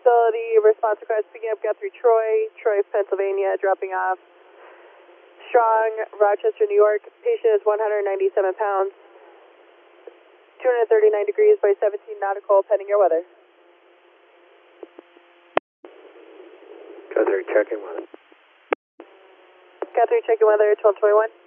facility, response request picking up Guthrie Troy, Pennsylvania, dropping off Strong, Rochester, New York. Patient is 197 pounds, 239 degrees by 17 nautical, pending your weather. Guthrie checking weather. Guthrie checking weather, 1221.